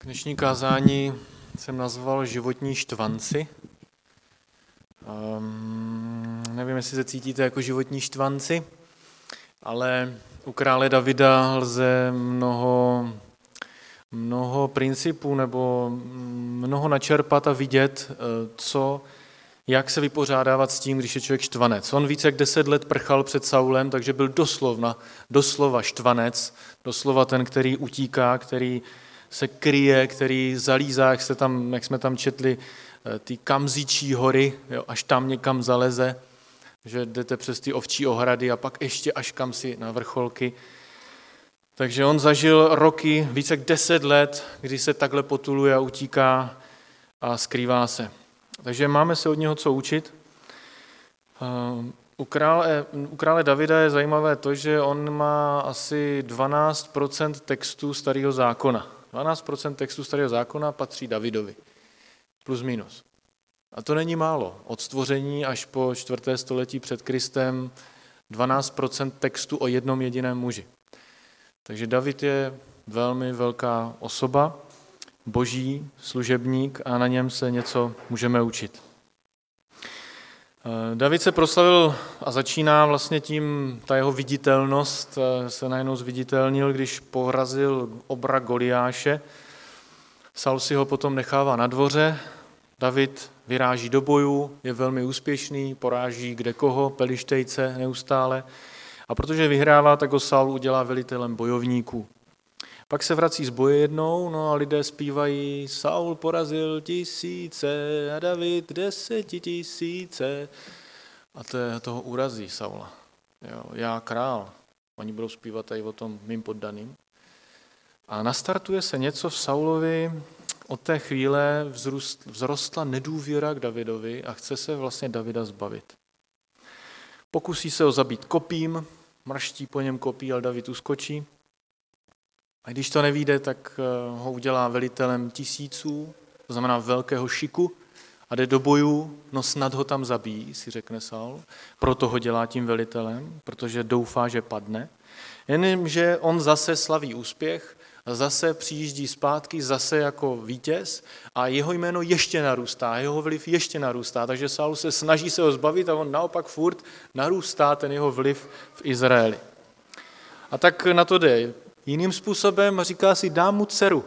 Dnešní kázání jsem nazval Životní štvanci. Nevím, jestli se cítíte jako životní štvanci, ale u krále Davida lze mnoho principů nebo mnoho načerpat a vidět, jak se vypořádávat s tím, když je člověk štvanec. On více jak 10 let prchal před Saulem, takže byl doslova štvanec, doslova ten, který utíká, který se kryje, který zalízá, jak jsme tam četli, ty kamzičí hory, jo, až tam někam zaleze, že jdete přes ty ovčí ohrady a pak ještě až kam si na vrcholky. Takže on zažil roky, více jak 10 let, kdy se takhle potuluje a utíká a skrývá se. Takže máme se od něho co učit. U krále Davida je zajímavé to, že on má asi 12% textu Starého zákona. 12% textu Starého zákona patří Davidovi. Plus minus. A to není málo. Od stvoření až po 4. století před Kristem 12% textu o jednom jediném muži. Takže David je velmi velká osoba, boží služebník a na něm se něco můžeme učit. David se proslavil a začíná vlastně tím, ta jeho viditelnost se najednou zviditelnil, když porazil obra Goliáše. Saul si ho potom nechává na dvoře, David vyráží do bojů, je velmi úspěšný, poráží kdekoho, Pelištejce neustále. A protože vyhrává, tak ho Saul udělá velitelem bojovníků. Pak se vrací z boje jednou, no a lidé zpívají: Saul porazil 1000 a David 10 000. A toho urazí Saula. Jo, já král. Oni budou zpívat tady o tom mým poddaným. A nastartuje se něco v Saulovi, od té chvíle vzrostla nedůvěra k Davidovi a chce se vlastně Davida zbavit. Pokusí se ho zabít kopím, mrští po něm kopí, ale David uskočí. A když to nevyjde, tak ho udělá velitelem 1000, to znamená velkého šiku, a jde do bojů, no snad ho tam zabíjí, si řekne Saul. Proto ho dělá tím velitelem, protože doufá, že padne. Jenomže on zase slaví úspěch, zase přijíždí zpátky, zase jako vítěz a jeho jméno ještě narůstá, jeho vliv ještě narůstá, takže Saul se snaží se ho zbavit a on naopak furt narůstá ten jeho vliv v Izraeli. A tak na to jde jiným způsobem a říká si: dám mu dceru.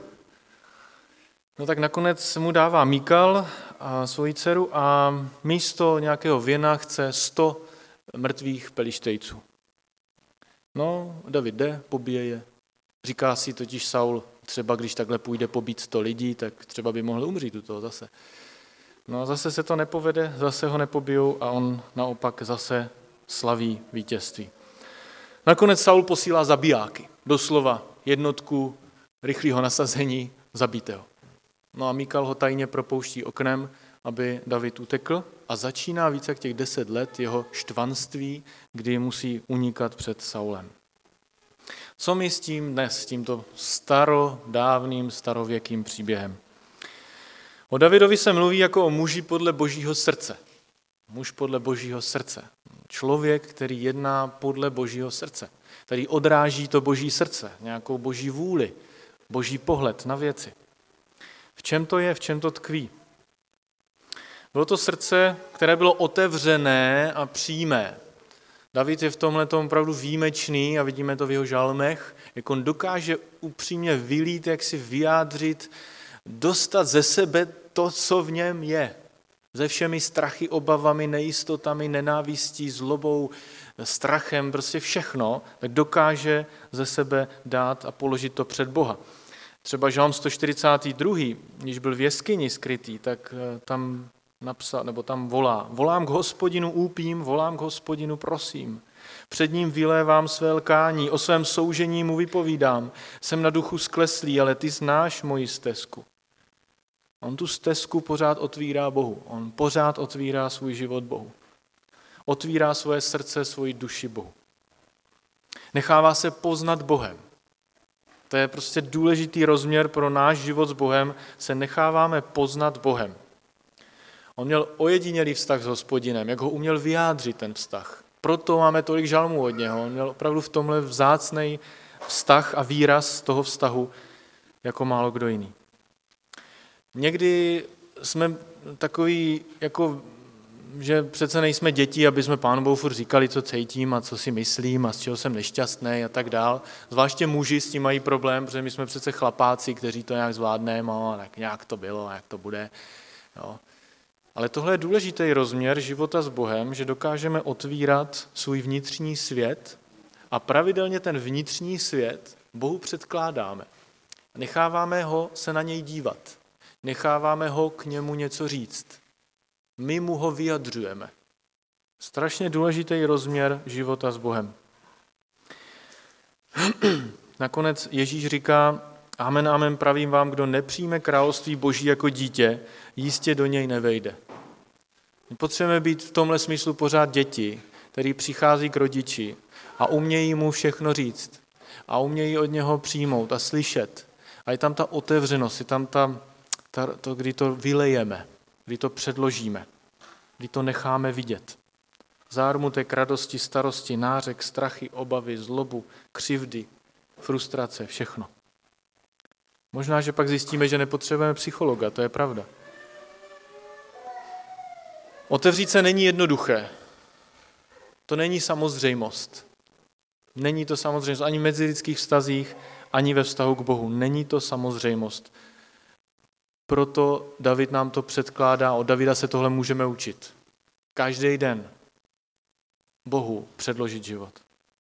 No tak nakonec mu dává Míkal a svoji dceru a místo nějakého věna chce 100 mrtvých Pelištejců. No, David jde, pobije je. Říká si totiž Saul, třeba když takhle půjde pobít 100 lidí, tak třeba by mohl umřít u toho zase. No a zase se to nepovede, zase ho nepobijou a on naopak zase slaví vítězství. Nakonec Saul posílá zabijáky, doslova jednotku rychlého nasazení, zabijte ho. No a Míkal ho tajně propouští oknem, aby David utekl a začíná více jak těch 10 let jeho štvanství, kdy musí unikat před Saulem. Co my s tím dnes, s tímto starodávným, starověkým příběhem? O Davidovi se mluví jako o muži podle božího srdce. Muž podle božího srdce. Člověk, který jedná podle božího srdce. Který odráží to boží srdce, nějakou boží vůli, boží pohled na věci. V čem to je, v čem to tkví? Bylo to srdce, které bylo otevřené a přímé. David je v tomhletom opravdu výjimečný a vidíme to v jeho žalmech, jak on dokáže upřímně vylít, jak si vyjádřit, dostat ze sebe to, co v něm je. Se všemi strachy, obavami, nejistotami, nenávistí, zlobou, strachem, prostě všechno, tak dokáže ze sebe dát a položit to před Boha. Třeba žalm 142., když byl v jeskyni skrytý, tak tam napsal, nebo tam volám k Hospodinu úpím, volám k Hospodinu prosím. Před ním vylévám své lkání, o svém soužení mu vypovídám. Jsem na duchu skleslý, ale ty znáš moji stezku. On tu stezku pořád otvírá Bohu. On pořád otvírá svůj život Bohu. Otvírá svoje srdce, svoji duši Bohu. Nechává se poznat Bohem. To je prostě důležitý rozměr pro náš život s Bohem, se necháváme poznat Bohem. On měl ojedinělý vztah s Hospodinem, jak ho uměl vyjádřit ten vztah. Proto máme tolik žalmů od něho. On měl opravdu v tomhle vzácnej vztah a výraz toho vztahu jako málo kdo jiný. Někdy jsme takový, jako, že přece nejsme děti, aby jsme Pánu Bohu furt říkali, co cítím a co si myslím a z čeho jsem nešťastný a tak dál. Zvláště muži s tím mají problém, protože my jsme přece chlapáci, kteří to nějak zvládneme, tak nějak to bylo a jak to bude. Jo. Ale tohle je důležitý rozměr života s Bohem, že dokážeme otvírat svůj vnitřní svět a pravidelně ten vnitřní svět Bohu předkládáme. Necháváme ho se na něj dívat. Necháváme ho k němu něco říct. My mu ho vyjadřujeme. Strašně důležitý rozměr života s Bohem. Nakonec Ježíš říká, amen, amen, pravím vám, kdo nepřijme království Boží jako dítě, jistě do něj nevejde. My potřebujeme být v tomhle smyslu pořád děti, který přichází k rodiči a umějí mu všechno říct a umějí od něho přijmout a slyšet. A je tam ta otevřenost, je tam to, kdy to vylejeme, kdy to předložíme, kdy to necháme vidět. Zármutek, radosti, starosti, nářek, strachy, obavy, zlobu, křivdy, frustrace, všechno. Možná, že pak zjistíme, že nepotřebujeme psychologa, to je pravda. Otevřít se není jednoduché. To není samozřejmost. Není to samozřejmost ani v mezilidských vztazích, ani ve vztahu k Bohu. Není to samozřejmost. Proto David nám to předkládá, od Davida se tohle můžeme učit. Každý den Bohu předložit život.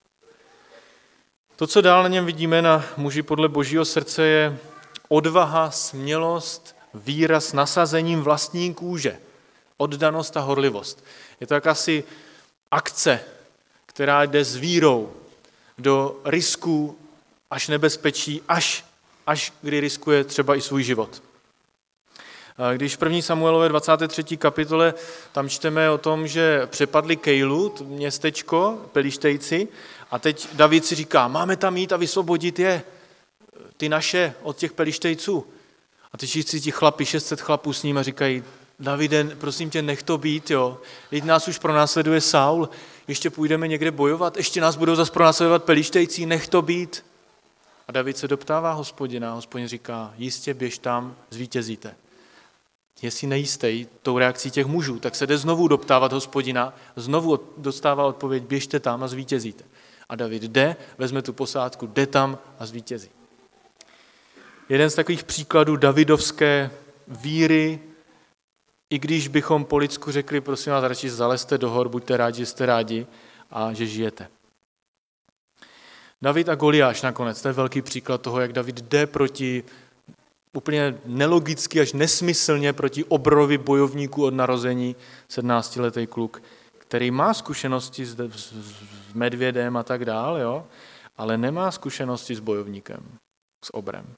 To, co dál na něm vidíme na muži podle Božího srdce, je odvaha, smělost, víra s nasazením vlastní kůže, oddanost a horlivost. Je to jakási akce, která jde s vírou do risků až nebezpečí, až kdy riskuje třeba i svůj život. Když v 1. Samuelové 23. kapitole tam čteme o tom, že přepadli Kejlu, městečko, Pelištejci, a teď David si říká, máme tam jít a vysvobodit je, ty naše, od těch Pelištejců. A teď si ti chlapi, 600 chlapů s ním a říkají, Davide, prosím tě, nech to být, jo. Teď nás už pronásleduje Saul, ještě půjdeme někde bojovat, ještě nás budou zase pronásledovat Pelištejci, nech to být. A David se doptává Hospodina, Hospodin říká, jistě běž tam, zvítězíte. Je si nejistý tou reakcí těch mužů, tak se jde znovu doptávat Hospodina, znovu dostává odpověď, běžte tam a zvítězíte. A David jde, vezme tu posádku, jde tam a zvítězí. Jeden z takových příkladů davidovské víry, i když bychom po lidsku řekli, prosím vás, radši zalezte do hor, buďte rádi, že jste rádi a že žijete. David a Goliáš nakonec, to je velký příklad toho, jak David jde proti úplně nelogicky až nesmyslně proti obrovi bojovníků od narození, 17letý kluk, který má zkušenosti s medvědem a tak dál, jo, ale nemá zkušenosti s bojovníkem, s obrem.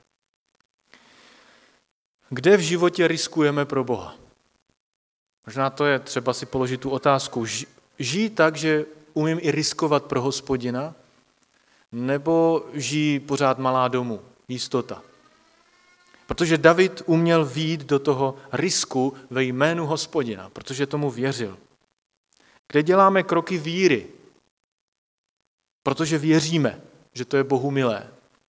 Kde v životě riskujeme pro Boha? Možná to je třeba si položit tu otázku. Žij tak, že umím i riskovat pro Hospodina, nebo žijí pořád malá domů, jistota. Protože David uměl vyjít do toho risku ve jménu Hospodina, protože tomu věřil. Kde děláme kroky víry, protože věříme, že to je Bohu milé.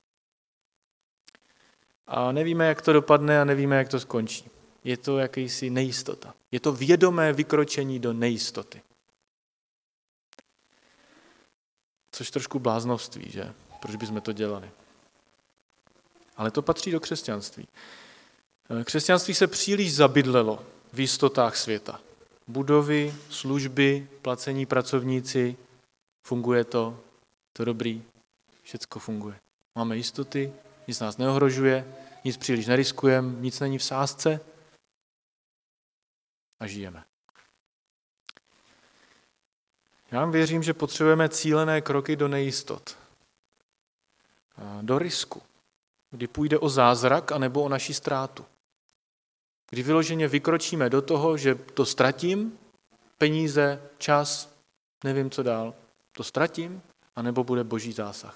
A nevíme, jak to dopadne a nevíme, jak to skončí. Je to jakýsi nejistota. Je to vědomé vykročení do nejistoty. Což trošku bláznovství, že? Proč bychom to dělali? Ale to patří do křesťanství. Křesťanství se příliš zabydlelo v jistotách světa. Budovy, služby, placení pracovníci, funguje to dobrý, všecko funguje. Máme jistoty, nic nás neohrožuje, nic příliš neriskujeme, nic není v sázce a žijeme. Já věřím, že potřebujeme cílené kroky do nejistot, do risku, kdy půjde o zázrak anebo o naši ztrátu. Kdy vyloženě vykročíme do toho, že to ztratím, peníze, čas, nevím co dál, to ztratím, anebo bude Boží zásah.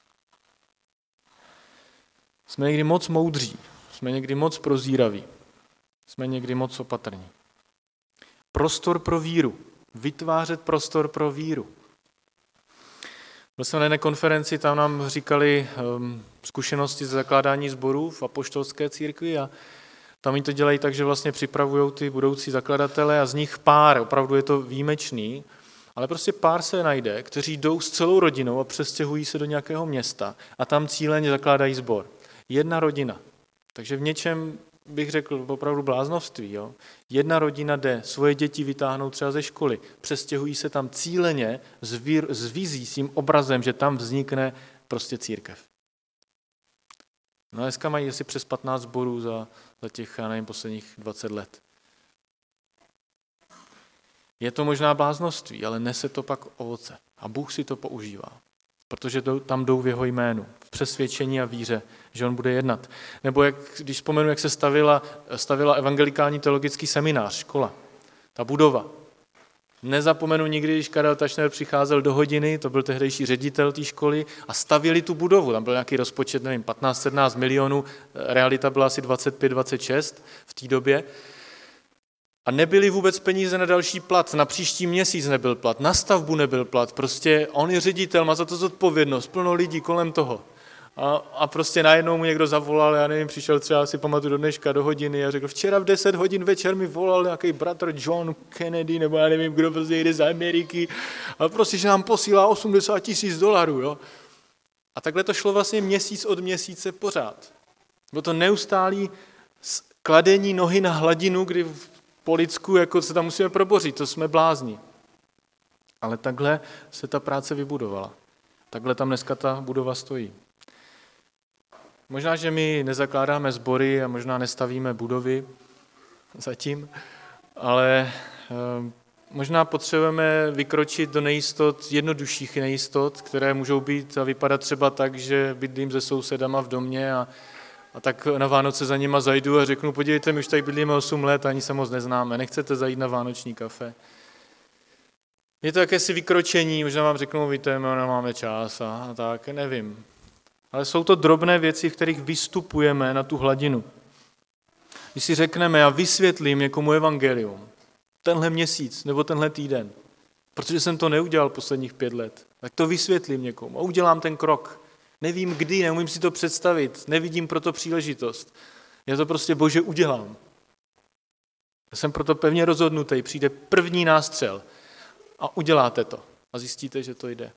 Jsme někdy moc moudří, jsme někdy moc prozíraví, jsme někdy moc opatrní. Prostor pro víru, vytvářet prostor pro víru. Byl jsem na jedné konferenci, tam nám říkali zkušenosti ze zakládání sborů v apoštolské církvi a Tam oni to dělají tak, že vlastně připravují ty budoucí zakladatele a z nich pár, opravdu je to výjimečný, ale prostě pár se najde, kteří jdou s celou rodinou a přestěhují se do nějakého města a tam cíleně zakládají sbor. Jedna rodina. Takže v něčem bych řekl opravdu bláznovství. Jo? Jedna rodina jde svoje děti vytáhnout třeba ze školy, přestěhují se tam cíleně s vizí, s tím obrazem, že tam vznikne prostě církev. No dneska mají asi přes 15 sborů za těch, já nevím, posledních 20 let. Je to možná bláznovství, ale nese to pak ovoce. A Bůh si to používá, protože tam jdou v jeho jménu, v přesvědčení a víře, že on bude jednat. Nebo když vzpomenu, jak se stavila evangelikální teologický seminář, škola, ta budova. Nezapomenu nikdy, když Karel Tašner přicházel do hodiny, to byl tehdejší ředitel té školy, a stavili tu budovu. Tam byl nějaký rozpočet, nevím, 15-17 milionů, realita byla asi 25-26 v té době. A nebyly vůbec peníze na další plat, na příští měsíc nebyl plat, na stavbu nebyl plat, prostě on je ředitel, má za to zodpovědnost, plno lidí kolem toho. A prostě najednou mu někdo zavolal, já nevím, přišel třeba, si pamatuju do dneška, do hodiny a řekl, včera v 10 hodin večer mi volal nějaký bratr John Kennedy, nebo já nevím, kdo prostě jde z Ameriky, a prostě, že nám posílá $80,000, jo. A takhle to šlo vlastně měsíc od měsíce pořád. Bylo to neustálý kladení nohy na hladinu, kdy po lidsku jako se tam musíme probořit, to jsme blázni. Ale takhle se ta práce vybudovala. Takhle tam dneska ta budova stojí. Možná, že my nezakládáme sbory a možná nestavíme budovy zatím, ale možná potřebujeme vykročit do nejistot, jednodušších nejistot, které můžou být a vypadat třeba tak, že bydlím se sousedama v domě a tak na Vánoce za nima zajdu a řeknu, podívejte, my už tady bydlíme 8 let, ani se moc neznáme, nechcete zajít na vánoční kafe. Je to jakési vykročení, možná vám řeknou, víte, my nemáme čas a tak, nevím. Ale jsou to drobné věci, v kterých vystupujeme na tu hladinu. Když si řekneme, já vysvětlím někomu evangelium, tenhle měsíc nebo tenhle týden, protože jsem to neudělal posledních 5 let, tak to vysvětlím někomu a udělám ten krok. Nevím kdy, neumím si to představit, nevidím proto příležitost. Já to prostě, Bože, udělám. Já jsem proto pevně rozhodnutý, přijde první nástřel a uděláte to a zjistíte, že to jde.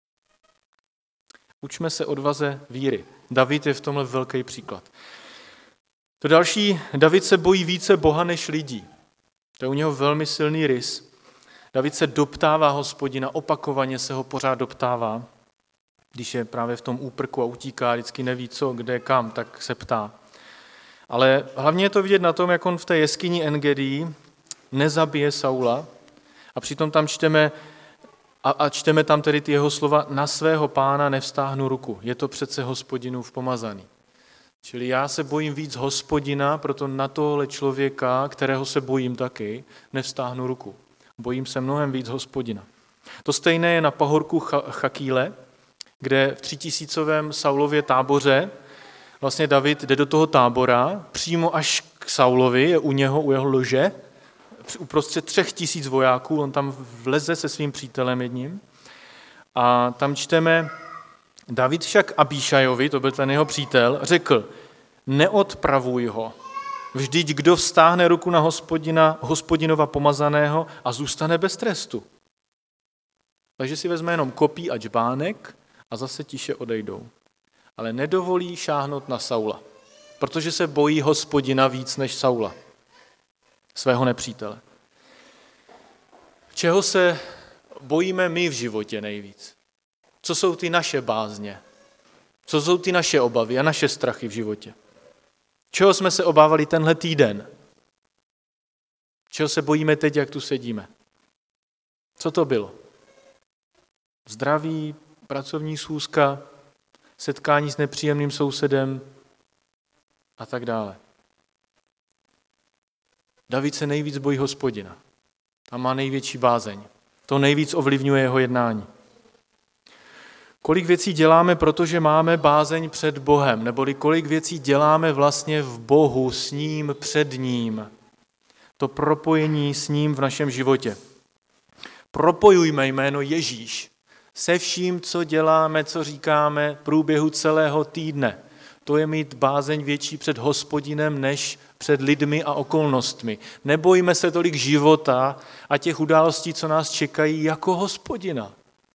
Učme se odvaze víry. David je v tomhle velký příklad. To další, David se bojí více Boha než lidí. To je u něho velmi silný rys. David se doptává Hospodina, opakovaně se ho pořád doptává. Když je právě v tom úprku a utíká, vždycky neví co, kde, kam, tak se ptá. Ale hlavně je to vidět na tom, jak on v té jeskyni Engedi nezabije Saula a přitom tam čteme tam tedy ty jeho slova, na svého pána nevstáhnu ruku. Je to přece Hospodinův pomazaný. Čili já se bojím víc Hospodina, proto na tohle člověka, kterého se bojím taky, nevstáhnu ruku. Bojím se mnohem víc Hospodina. To stejné je na pahorku Chakíle, kde v 3000 Saulově táboře vlastně David jde do toho tábora, přímo až k Saulovi, je u jeho lože, uprostřed 3000 vojáků, on tam vleze se svým přítelem jedním a tam čteme, David však Abíšajovi, to byl ten jeho přítel, řekl, neodpravuj ho, vždyť kdo vztáhne ruku na Hospodinova pomazaného a zůstane bez trestu. Takže si vezme jenom kopí a džbánek a zase tiše odejdou. Ale nedovolí šáhnout na Saula, protože se bojí Hospodina víc než Saula, svého nepřítele. Čeho se bojíme my v životě nejvíc? Co jsou ty naše bázně? Co jsou ty naše obavy a naše strachy v životě? Čeho jsme se obávali tenhle týden? Čeho se bojíme teď, jak tu sedíme? Co to bylo? Zdraví, pracovní schůzka, setkání s nepříjemným sousedem a tak dále. David se nejvíc bojí Hospodina. Tam má největší bázeň. To nejvíc ovlivňuje jeho jednání. Kolik věcí děláme, protože máme bázeň před Bohem, neboli kolik věcí děláme vlastně v Bohu, s ním, před ním. To propojení s ním v našem životě. Propojujme jméno Ježíš se vším, co děláme, co říkáme v průběhu celého týdne. To je mít bázeň větší před Hospodinem než před lidmi a okolnostmi. Nebojíme se tolik života a těch událostí, co nás čekají, jako Hospodina.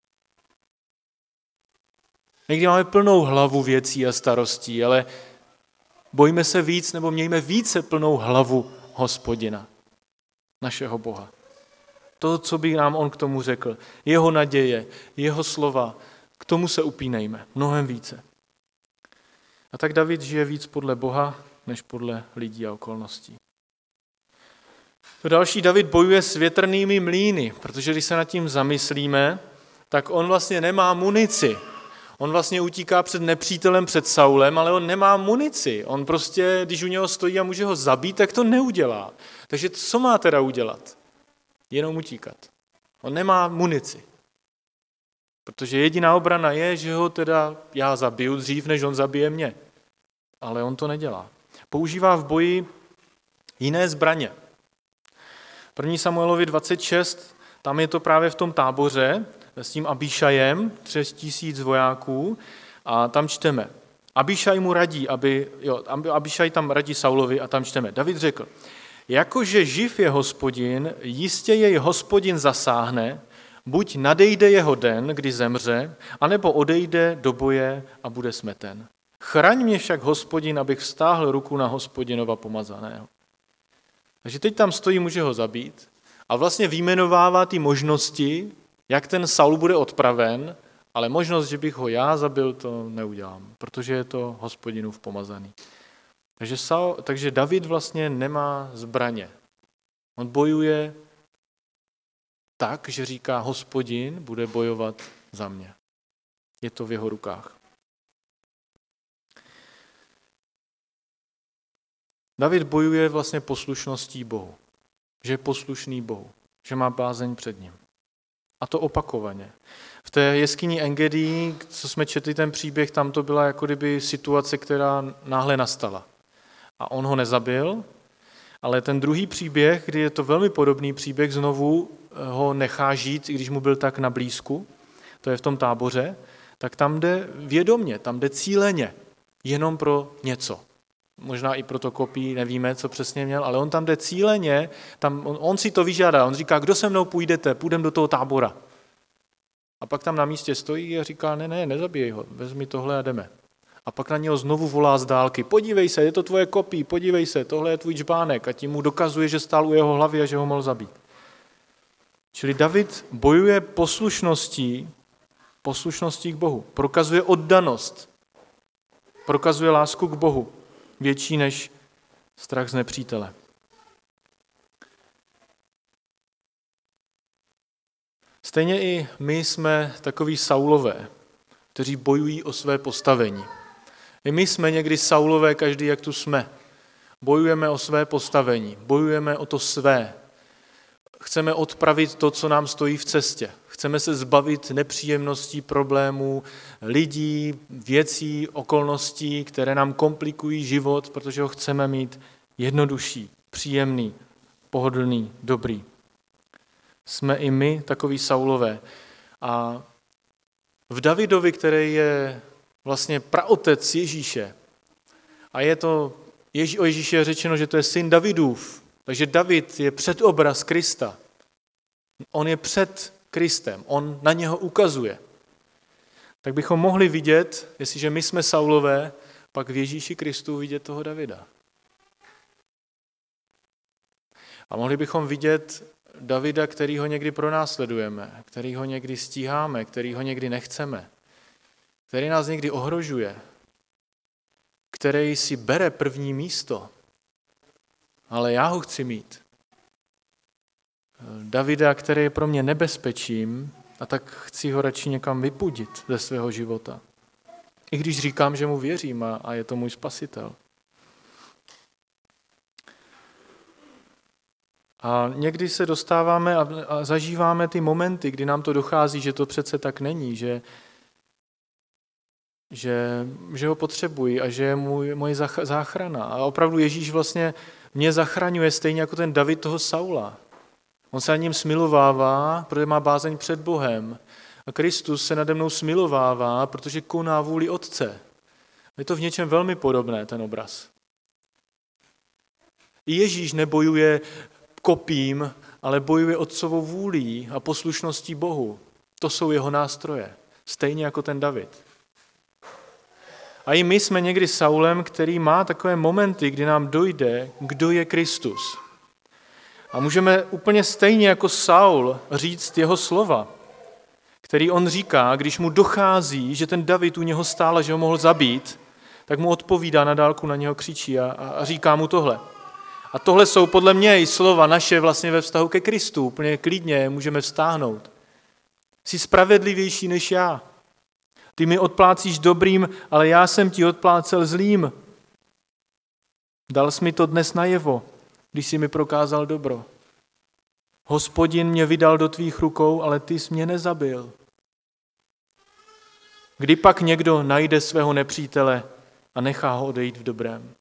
Někdy máme plnou hlavu věcí a starostí, ale bojíme se víc nebo mějme více plnou hlavu Hospodina, našeho Boha. To, co by nám on k tomu řekl, jeho naděje, jeho slova, k tomu se upínejme mnohem více. A tak David žije víc podle Boha, než podle lidí a okolností. To další, David bojuje s větrnými mlýny, protože když se nad tím zamyslíme, tak on vlastně nemá munici. On vlastně utíká před nepřítelem, před Saulem, ale on nemá munici. On prostě, když u něho stojí a může ho zabít, tak to neudělá. Takže co má teda udělat? Jenom utíkat. On nemá munici. Protože jediná obrana je, že ho teda já zabiju dřív, než on zabije mě. Ale on to nedělá. Používá v boji jiné zbraně. 1. Samuelovi 26, tam je to právě v tom táboře s tím Abíšajem, 3000 vojáků, a tam čteme. Abíšaj mu radí, Abíšaj tam radí Saulovi a tam čteme. David řekl, jakože živ je Hospodin, jistě jej Hospodin zasáhne, buď nadejde jeho den, kdy zemře, anebo odejde do boje a bude smeten. Chraň mě však Hospodin, abych vztáhl ruku na Hospodinova pomazaného. Takže teď tam stojí, může ho zabít a vlastně vyjmenovává ty možnosti, jak ten Saul bude odpraven, ale možnost, že bych ho já zabil, to neudělám, protože je to Hospodinův pomazaný. Takže David vlastně nemá zbraně. On bojuje tak, že říká, Hospodin bude bojovat za mě. Je to v jeho rukách. David bojuje vlastně poslušností Bohu. Že je poslušný Bohu. Že má bázeň před ním. A to opakovaně. V té jeskyni Engedi, co jsme četli ten příběh, tam to byla jako kdyby situace, která náhle nastala. A on ho nezabil, ale ten druhý příběh, kdy je to velmi podobný příběh, znovu ho nechá žít, i když mu byl tak na blízku, to je v tom táboře, tak tam jde vědomně, tam jde cíleně, jenom pro něco. Možná i pro to kopí, nevíme, co přesně měl, ale on tam jde cíleně, on si to vyžádá, on říká, kdo se mnou půjdete, půjdeme do toho tábora. A pak tam na místě stojí a říká, ne, nezabijej ho, vezmi tohle a jdeme. A pak na něho znovu volá z dálky, podívej se, je to tvoje kopí, podívej se, tohle je tvůj džbánek, a tím mu dokazuje, že stál u jeho hlavy a že ho mohl zabít. Čili David bojuje poslušností k Bohu, prokazuje oddanost, prokazuje lásku k Bohu, větší než strach z nepřítele. Stejně i my jsme takoví Saulové, kteří bojují o své postavení. I my jsme někdy Saulové, každý jak tu jsme. Bojujeme o své postavení, bojujeme o to své. Chceme odpravit to, co nám stojí v cestě. Chceme se zbavit nepříjemností, problémů, lidí, věcí, okolností, které nám komplikují život, protože ho chceme mít jednodušší, příjemný, pohodlný, dobrý. Jsme i my takoví Saulové. A v Davidovi, který je vlastně praotec Ježíše, a je to, o Ježíši je řečeno, že to je syn Davidův, takže David je předobraz Krista. On je před Kristem, on na něho ukazuje. Tak bychom mohli vidět, jestliže my jsme Saulové, pak v Ježíši Kristu vidět toho Davida. A mohli bychom vidět Davida, který ho někdy pronásledujeme, který ho někdy stíháme, který ho někdy nechceme, který nás někdy ohrožuje, který si bere první místo, ale já ho chci mít. Davida, který je pro mě nebezpečím, a tak chci ho radši někam vypudit ze svého života. I když říkám, že mu věřím a je to můj spasitel. A někdy se dostáváme a zažíváme ty momenty, kdy nám to dochází, že to přece tak není, že ho potřebuji a že je moje záchrana. A opravdu Ježíš vlastně mě zachraňuje stejně jako ten David toho Saula. On se na něm smilovává, protože má bázeň před Bohem. A Kristus se nade mnou smilovává, protože koná vůli Otce. Je to v něčem velmi podobné, ten obraz. I Ježíš nebojuje kopím, ale bojuje otcovou vůlí a poslušností Bohu. To jsou jeho nástroje. Stejně jako ten David. A i my jsme někdy Saulem, který má takové momenty, kdy nám dojde, kdo je Kristus. A můžeme úplně stejně jako Saul říct jeho slova, který on říká, když mu dochází, že ten David u něho stál a že ho mohl zabít, tak mu odpovídá, na dálku na něho křičí a říká mu tohle. A tohle jsou podle mě i slova naše vlastně ve vztahu ke Kristu. Úplně klidně můžeme vztáhnout. Jsi spravedlivější než já. Ty mi odplácíš dobrým, ale já jsem ti odplácel zlým. Dal jsi mi to dnes najevo, když jsi mi prokázal dobro. Hospodin mě vydal do tvých rukou, ale ty jsi mě nezabil. Kdy pak někdo najde svého nepřítele a nechá ho odejít v dobrém?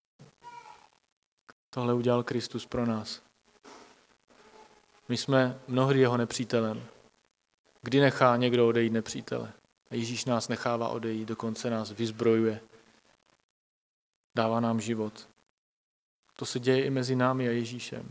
Tohle udělal Kristus pro nás. My jsme mnohdy jeho nepřítelem. Kdy nechá někdo odejít nepřítele? A Ježíš nás nechává odejít, dokonce nás vyzbrojuje. Dává nám život. To se děje i mezi námi a Ježíšem.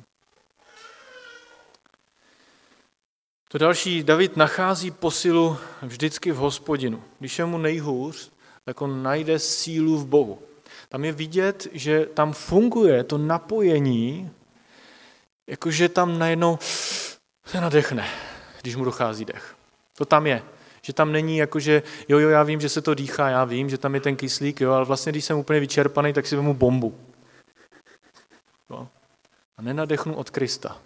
To další, David nachází posilu vždycky v Hospodinu. Když je mu nejhůř, tak on najde sílu v Bohu. Tam je vidět, že tam funguje to napojení, jakože tam najednou se nadechne, když mu dochází dech. To tam je. Že tam není jakože, jo, já vím, že se to dýchá, já vím, že tam je ten kyslík, jo, ale vlastně, když jsem úplně vyčerpaný, tak si vemu bombu. Jo. A nenadechnu od Krista.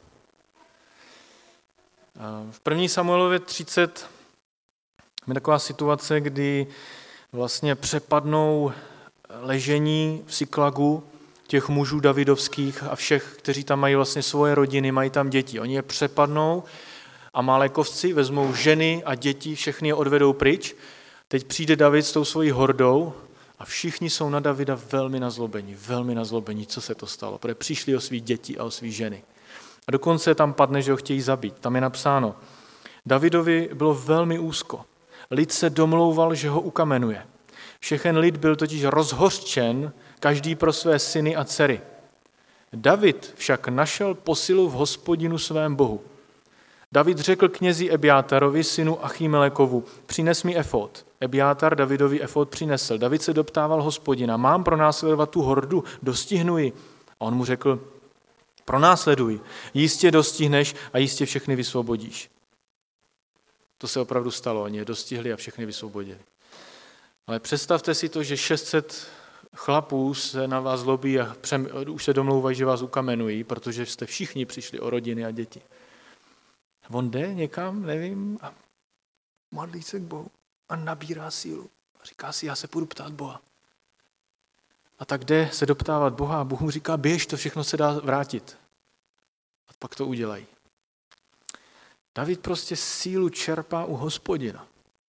V 1. Samuelově 30 je taková situace, kdy vlastně přepadnou ležení v Siklagu těch mužů davidovských a všech, kteří tam mají vlastně svoje rodiny, mají tam děti. Oni je přepadnou a Málekovci vezmou ženy a děti, všechny je odvedou pryč. Teď přijde David s tou svojí hordou a všichni jsou na Davida velmi nazlobení, co se to stalo, protože přišli o svý děti a o svý ženy. A dokonce tam padne, že ho chtějí zabít. Tam je napsáno, Davidovi bylo velmi úzko. Lid se domlouval, že ho ukamenuje. Všechen lid byl totiž rozhořčen, každý pro své syny a dcery. David však našel posilu v Hospodinu svém Bohu. David řekl knězi Ebiátarovi, synu Achimelekovu, přines mi efod. Ebiátar Davidovi efod přinesl. David se doptával Hospodina, mám pronásledovat tu hordu, dostihnu ji. A on mu řekl, pronásleduj, jistě dostihneš a jistě všechny vysvobodíš. To se opravdu stalo, oni je dostihli a všechny vysvobodili. Ale představte si to, že 600 chlapů se na vás zlobí a už se domlouvají, že vás ukamenují, protože jste všichni přišli o rodiny a děti. On jde někam, nevím, a modlí se k Bohu a nabírá sílu. A říká si, já se půjdu ptát Boha. A tak jde se doptávat Boha a Bůh mu říká, běž, to všechno se dá vrátit. A pak to udělají. David prostě sílu čerpá u Hospodina.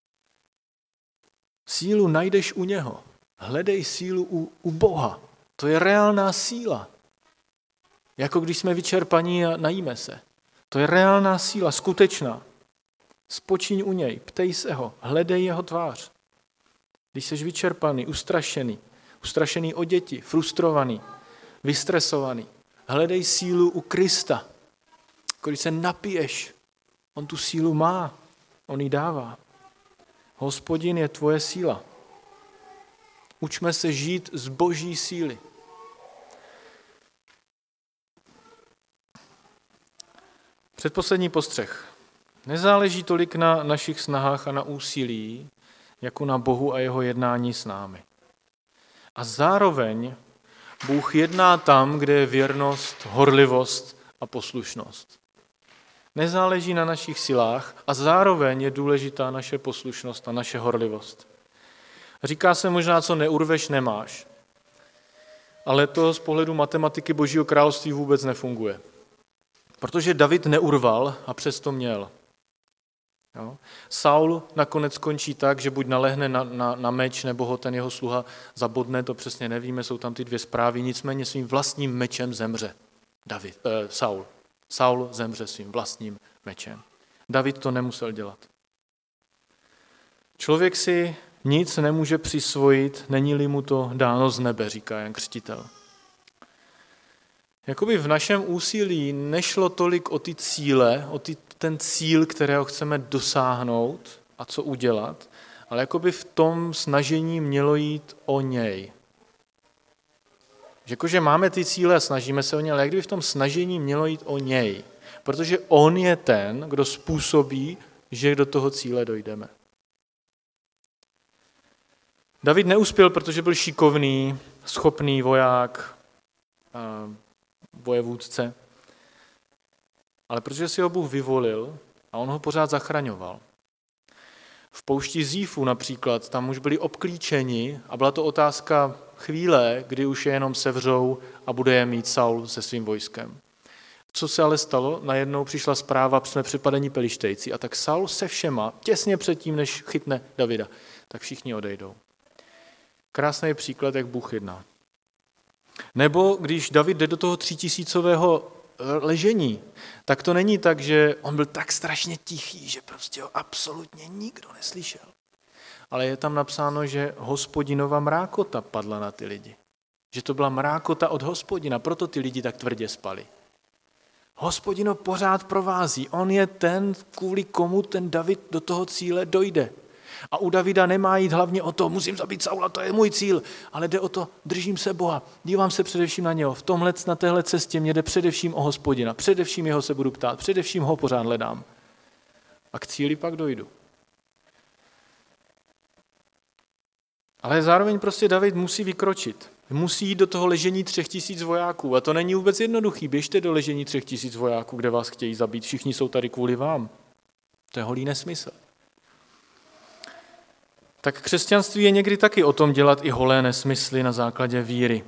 Sílu najdeš u něho. Hledej sílu u Boha. To je reálná síla. Jako když jsme vyčerpaní a najíme se. To je reálná síla, skutečná. Spočiň u něj, ptej se ho, hledej jeho tvář. Když jsi vyčerpaný, ustrašený o děti, frustrovaný, vystresovaný, hledej sílu u Krista. Když se napiješ, on tu sílu má, on ji dává. Hospodin je tvoje síla. Učme se žít z boží síly. Předposlední postřeh. Nezáleží tolik na našich snahách a na úsilí, jako na Bohu a jeho jednání s námi. A zároveň Bůh jedná tam, kde je věrnost, horlivost a poslušnost. Nezáleží na našich silách a zároveň je důležitá naše poslušnost a naše horlivost. Říká se možná, co neurveš, nemáš. Ale to z pohledu matematiky Božího království vůbec nefunguje. Protože David neurval a přesto měl. Jo? Saul nakonec končí tak, že buď nalehne na meč, nebo ho ten jeho sluha zabodne, to přesně nevíme, jsou tam ty dvě zprávy, nicméně svým vlastním mečem zemře Saul. Saul zemře svým vlastním mečem. David to nemusel dělat. Člověk si nic nemůže přisvojit, není-li mu to dáno z nebe, říká Jan Křtitel. Jakoby v našem úsilí nešlo tolik o ty cíle, ten cíl, kterého chceme dosáhnout a co udělat, ale jakoby v tom snažení mělo jít o něj. Jakože máme ty cíle a snažíme se o ně, ale jak kdyby v tom snažení mělo jít o něj. Protože on je ten, kdo způsobí, že do toho cíle dojdeme. David neuspěl, protože byl šikovný, schopný voják, vojevůdce, ale protože si ho Bůh vyvolil a on ho pořád zachraňoval. V poušti Zífu například, tam už byli obklíčeni a byla to otázka chvíle, kdy už je jenom sevřou a bude je mít Saul se svým vojskem. Co se ale stalo? Najednou přišla zpráva, jsme přepadení Pelištejci a tak Saul se všema, těsně předtím, než chytne Davida, tak všichni odejdou. Krásný příklad, jak Bůh jedná. Nebo když David jde do toho 3000 ležení, tak to není tak, že on byl tak strašně tichý, že prostě ho absolutně nikdo neslyšel. Ale je tam napsáno, že Hospodinova mrákota padla na ty lidi. Že to byla mrákota od Hospodina, proto ty lidi tak tvrdě spali. Hospodin ho pořád provází. On je ten, kvůli komu ten David do toho cíle dojde. A u Davida nemá jít hlavně o to, musím zabít Saula, to je můj cíl, ale jde o to, držím se Boha, dívám se především na něho. Na téhle cestě mě jde především o Hospodina, především jeho se budu ptát, především ho pořád hledám. A k cíli pak dojdu. Ale zároveň prostě David musí vykročit. Musí jít do toho ležení 3000 vojáků. A to není vůbec jednoduchý. Běžte do ležení 3000 vojáků, kde vás chtějí zabít. Všichni jsou tady kvůli vám. To je holý nesmysl. Tak křesťanství je někdy taky o tom dělat i holé nesmysly na základě víry.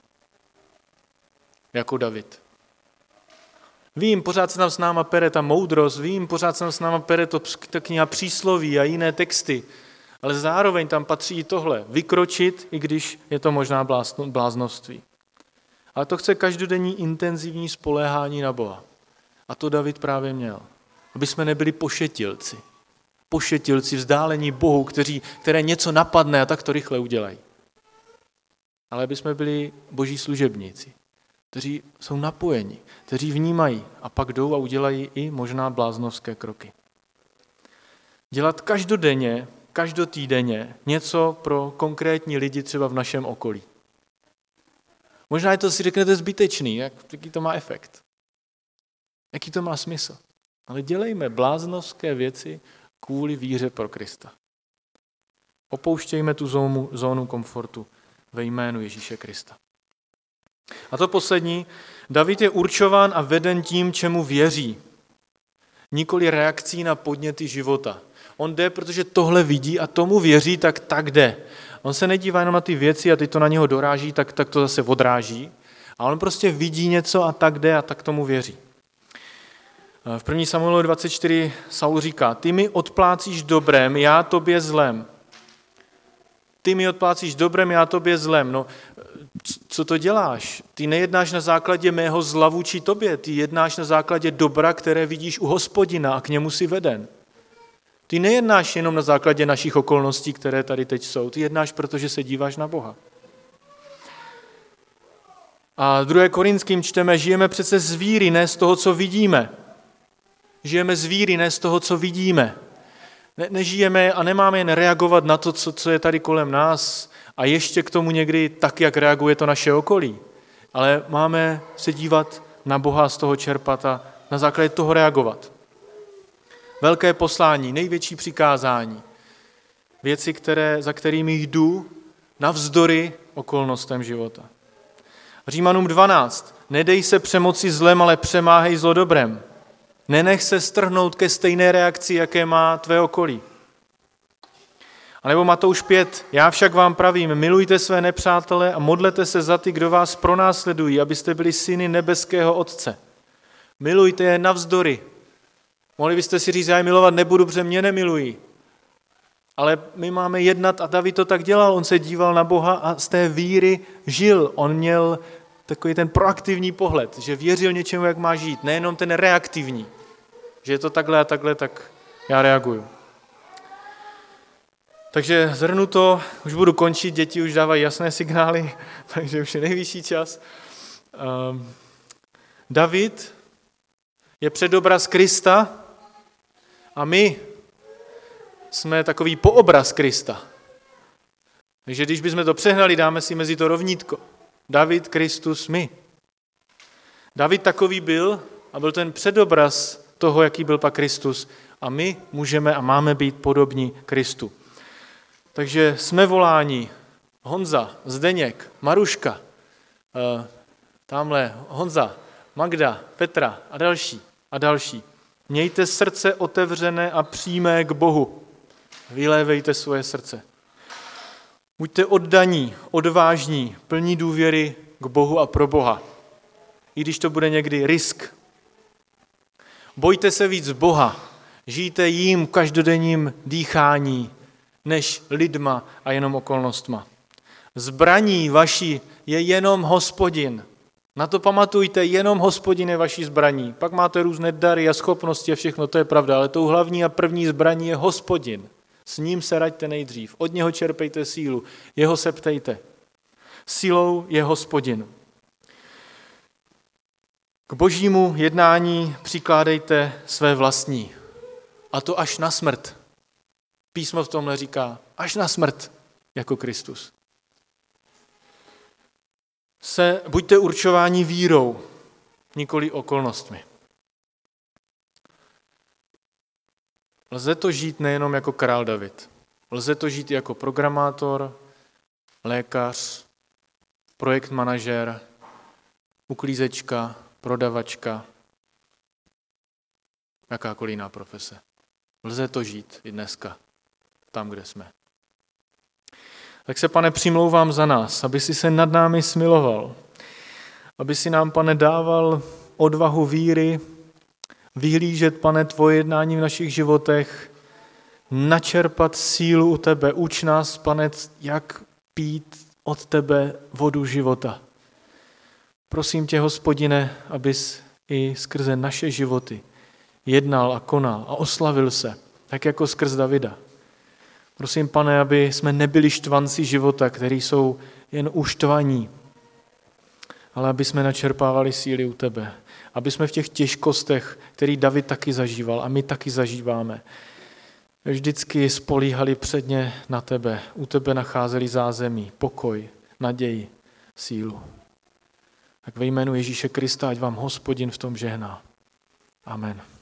Jako David. Vím, pořád se tam s náma pere ta moudrost, vím, pořád se tam s náma pere ta kniha přísloví a jiné texty, ale zároveň tam patří i tohle, vykročit, i když je to možná bláznoství. Ale to chce každodenní intenzivní spoléhání na Boha. A to David právě měl. Aby jsme nebyli pošetilci. Pošetilci vzdálení Bohu, které něco napadne a tak to rychle udělají. Ale aby jsme byli boží služebníci, kteří jsou napojeni, kteří vnímají a pak jdou a udělají i možná bláznovské kroky. Dělat každodenně, každotýdenně něco pro konkrétní lidi třeba v našem okolí. Možná je to si řeknete zbytečný, jaký to má efekt. Jaký to má smysl. Ale dělejme bláznovské věci kvůli víře pro Krista. Opouštějme tu zónu komfortu ve jménu Ježíše Krista. A to poslední, David je určován a veden tím, čemu věří. Nikoli reakcí na podněty života. On jde, protože tohle vidí a tomu věří, tak jde. On se nedívá jenom na ty věci a teď to na něho doráží, tak to zase odráží. A on prostě vidí něco a tak jde a tak tomu věří. V 1. Samuelu 24 Saul říká, ty mi odplácíš dobrem, já tobě zlem. Ty mi odplácíš dobrem, já tobě zlem. No, co to děláš? Ty nejednáš na základě mého zla vůči tobě, ty jednáš na základě dobra, které vidíš u Hospodina a k němu si veden. Ty nejednáš jenom na základě našich okolností, které tady teď jsou, ty jednáš, protože se díváš na Boha. A 2. Korinským čteme, žijeme přece z víry, ne z toho, co vidíme. Žijeme z víry, ne z toho, co vidíme. Nežijeme a nemáme jen reagovat na to, co je tady kolem nás a ještě k tomu někdy tak, jak reaguje to naše okolí. Ale máme se dívat na Boha, z toho čerpat a na základě toho reagovat. Velké poslání, největší přikázání. Věci, za kterými jdu navzdory okolnostem života. Římanům 12. Nedej se přemoci zlem, ale přemáhej zlo dobrem. Nenech se strhnout ke stejné reakci, jaké má tvé okolí. A nebo Matouš 5. Já však vám pravím, milujte své nepřátele a modlete se za ty, kdo vás pronásledují, abyste byli syny nebeského Otce. Milujte je navzdory. Mohli byste si říct, já je milovat nebudu, protože mě nemilují. Ale my máme jednat a David to tak dělal. On se díval na Boha a z té víry žil. On měl takový ten proaktivní pohled, že věřil něčemu, jak má žít, nejenom ten reaktivní. Že je to takhle a takhle, tak já reaguju. Takže shrnuto, už budu končit, děti už dávají jasné signály, takže už je nejvyšší čas. David je předobraz Krista a my jsme takový poobraz Krista. Takže když bychom to přehnali, dáme si mezi to rovnítko. David, Kristus, my. David takový byl a byl ten předobraz toho, jaký byl pak Kristus. A my můžeme a máme být podobní Kristu. Takže jsme voláni Honza, Zdeněk, Maruška, tamhle Honza, Magda, Petra a další a další. Mějte srdce otevřené a přímé k Bohu. Vylévejte svoje srdce. Buďte oddaní, odvážní, plní důvěry k Bohu a pro Boha. I když to bude někdy risk. Bojte se víc Boha. Žijte jím v každodenním dýchání, než lidma a jenom okolnostma. Zbraní vaší je jenom Hospodin. Na to pamatujte, jenom Hospodin je vaší zbraní. Pak máte různé dary a schopnosti a všechno, to je pravda, ale tou hlavní a první zbraní je Hospodin. S ním se raďte nejdřív, od něho čerpejte sílu, jeho se ptejte. Silou je Hospodin. K božímu jednání přikládejte své vlastní. A to až na smrt. Písmo v tomhle říká, až na smrt, jako Kristus. Buďte určováni vírou, nikoli okolnostmi. Lze to žít nejenom jako král David. Lze to žít jako programátor, lékař, projekt manažer, uklízečka, prodavačka, jakákoliv jiná profese. Lze to žít i dneska, tam, kde jsme. Tak se, Pane, přimlouvám za nás, aby si se nad námi smiloval, aby si nám, Pane, dával odvahu víry, vyhlížet, Pane, tvoje jednání v našich životech, načerpat sílu u tebe. Uč nás, Pane, jak pít od tebe vodu života. Prosím tě, Hospodine, abys i skrze naše životy jednal a konal a oslavil se, tak jako skrz Davida. Prosím, Pane, aby jsme nebyli štvanci života, který jsou jen uštvaní, ale aby jsme načerpávali síly u tebe. Aby jsme v těch těžkostech, který David taky zažíval a my taky zažíváme, vždycky spolíhali předně na tebe. U tebe nacházeli zázemí, pokoj, naději, sílu. Tak ve jménu Ježíše Krista, ať vám Hospodin v tom žehná. Amen.